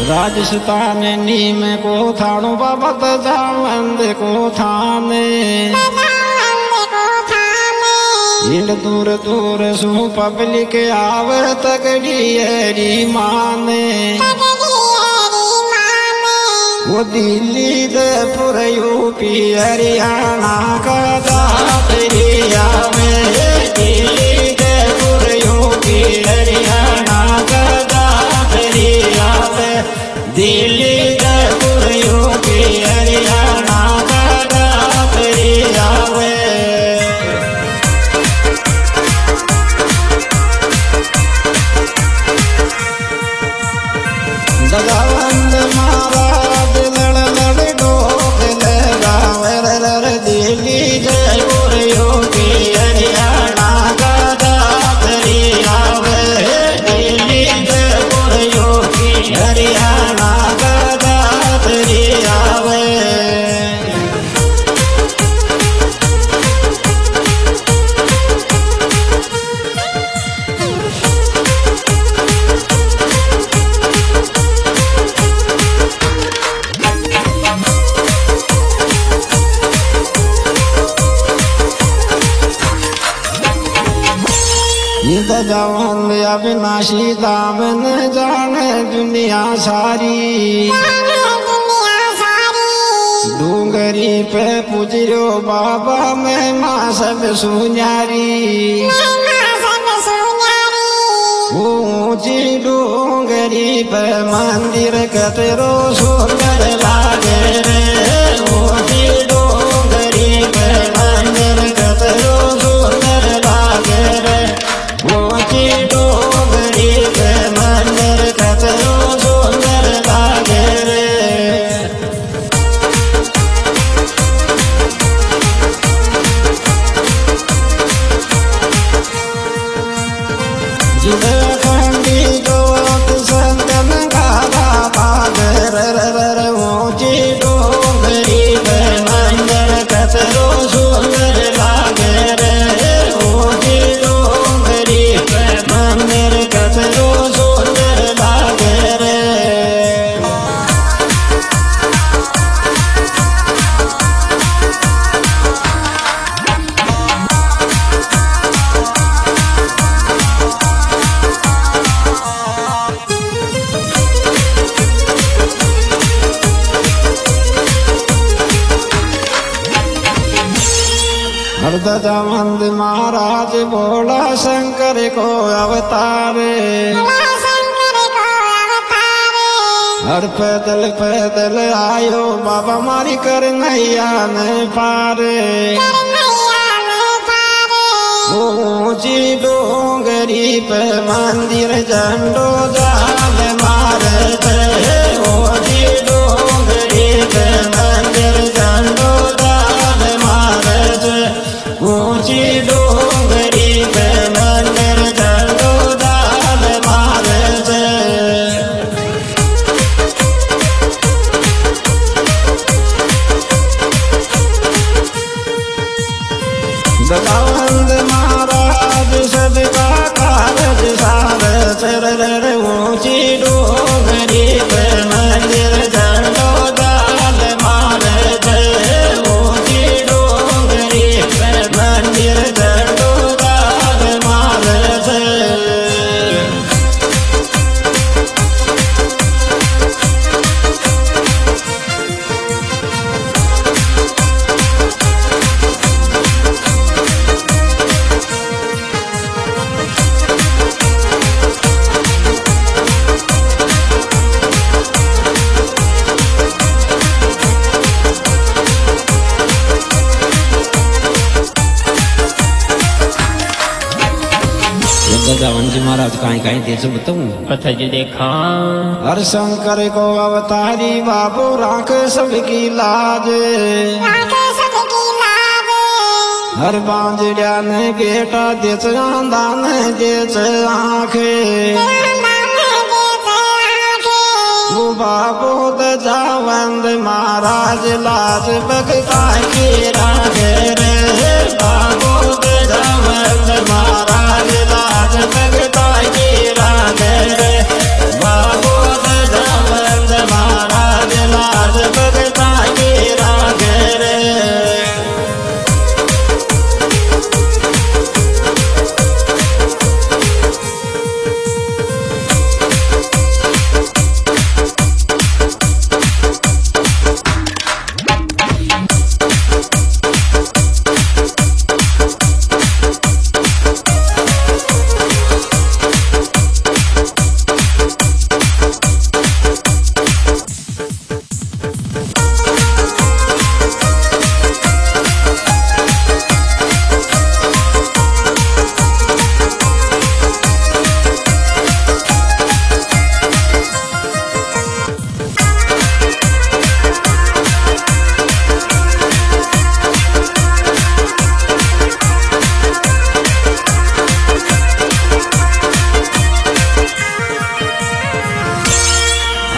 राजस्थान नीम को थाणो बाबत जावंद को थाने इन दूर दूर सु पब्लिक आवे तगड़ी हरी माने वो दिल्ली जयपुर यूपी हरियाणा का दातरी आवे दिल्ली जयपुर यूपी हरियाणा का दातरी आवे दिल्ली जयपुर यूपी हरियाणा का दातरी आवे जगवंत महाराज लड़ लड़ डोक लगावे दिल्ली जयपुर यूपी हरियाणा का दातरी आवे दिल्ली जयपुर यूपी हरियाणा का दातरी आवे जवान अविनाशी दामन जाने दुनिया सारी डूंगरी पे पूजरो बाबा मैं माँ सब सुनारी ऊंची डूंगरी पे मंदिर कतरो सुंदर लागे रे ऊंची डूंगरी पे मंदिर कतरो सुंदर लागे रे ऊंची डूंगरी पे मंदिर कतरो सुंदर लागे रे जिलखंडी जोत संतन गाधा पादर ऊंची डूंगरी पे मंदिर कतरो सुंदर लागे रे ऊंची डूंगरी पे मंदिर कतरो सुंदर लागे रे हरदजानंद महाराज बोला शंकर को अवतारे हर पैदल पैदल आयो बाबा मारी कर नैया न पारे ऊंची डोंगरी पे मंदिर झंडो जाल मारे ऊंची डोंगरी पे मंदिर झंडो जाल मारे ऊंची डोंगरी पे मंदिर झंडो जाल मारे जगवंत महाराज सबका कारज सार चर ऊंची डोंगरी पे मंदिर झंडो जाल मारे ऊंची डोंगरी पे मंदिर झंडो जाल मारे जगवंत जी महाराज कहीं कहीं देश बताऊं कथा जी देखा हर शंकर को अवतारी बाबू राख सबकी लाज हर बांझड़िया ने बेटा देच दान देच आंखे वो बाबू जगवंत महाराज लाज बगता की रागे रे बाबू जगवंत महाराज लाज बगता की रागे रे बाबू जगवंत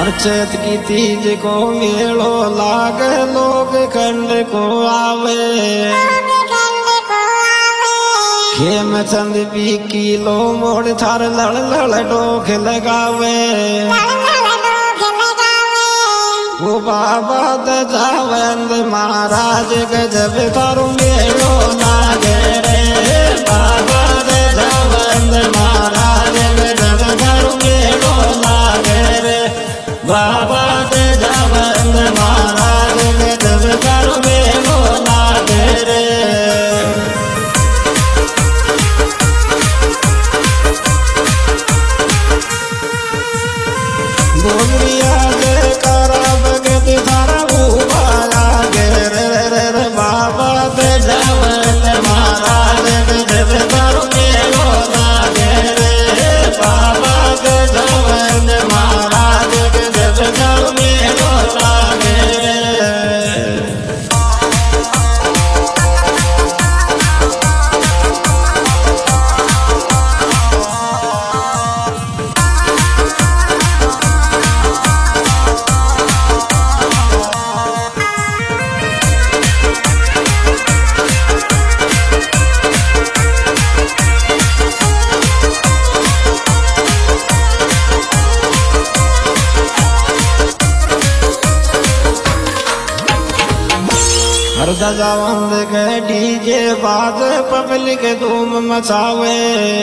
हर चैत की तीज को मेलो लागे लोग खंड को आवे खेम चंद भी किलो मोड़ थार लड़ लड़ डोख लगावे वो बाबा दजावंद महाराज गजब थारू मेलो लागे रे बाबा दजावंद महाराज गजब थारू मेलो लागे रे बाबा दजावंद महाराज गजब थारू मेलो लागे रे गोरिया जे करा भगत थारा उबाला गे रे बाबा दजावंद महाराज गजब थारू मेलो लागे रे बाबा दजावंद महाराज गजब थारू मेलो लागे रे हर दजावंद के डीजे बाज पब्लिक धूम मचावे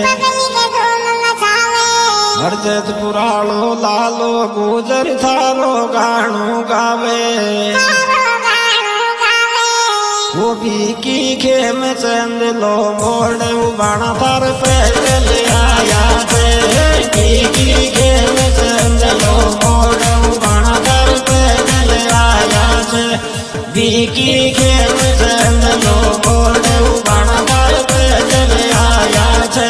हर जत पुराणो लालो गुजर थारो गाणो गावे वो भी की खेम चंद लो मोड़ उबाणा थार पे चले आया की खेम चंद लो मोड़ उबाणा थार पे चले आया बीकी खेम चंद लो मोड़ उबाणा थार पे चले आया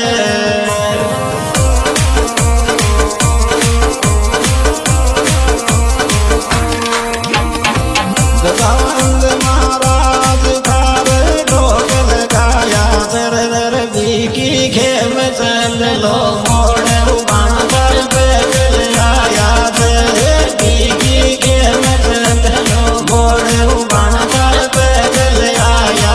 दजावंद महाराज थार ढोक लगाया रे बीकी खेम चंद लो मोड़ उबाणा थार पे चले आया बीकी खेम चंद लो मोड़ उबाणा थार पे चले आया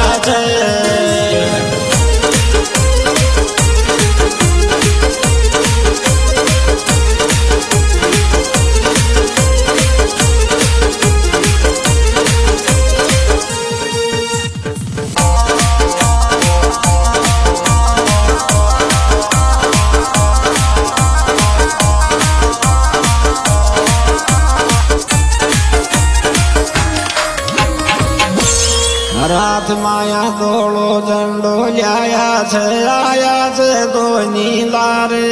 रात माया दौड़ो झंडो लाया छे आया छे दो नीलारे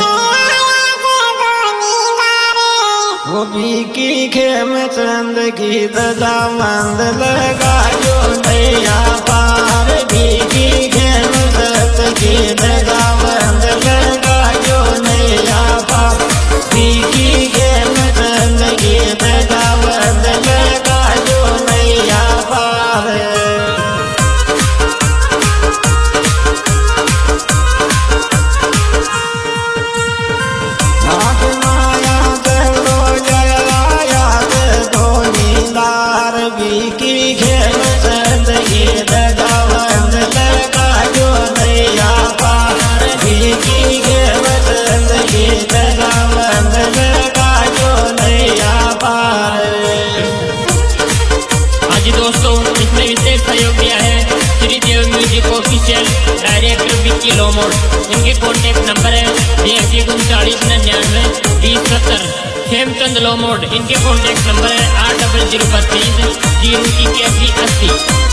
वो बीकी खेम चंद की दजावंद लगायो नैया पार बीकी खेम चंद की दजावंद लगायो नैया पार बीकी खेम चंद की दजावंद लगायो नैया पार बीकी खेम चंद की दजावंद लगायो नैया पार बीकी खेम चंद की दजावंद लगायो नैया पार। आज दोस्तों इसमें विशेष सहयोग दिया है Shri Dev music official director Vicky Lomod. इनके कॉन्टेक्ट नंबर है 3999 2070। खेमचंद लोमोड़ इनके कॉन्टेक्ट नंबर है 8032 08180।